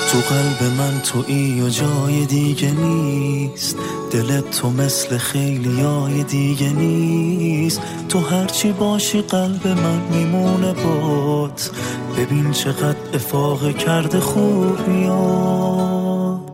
تو قلب من تویی و جای دیگه نیست، دلت تو مثل خیلیای دیگه نیست. تو هرچی باشی قلب من میمونه بات، ببین چقدر افاقه کرده خوبیات.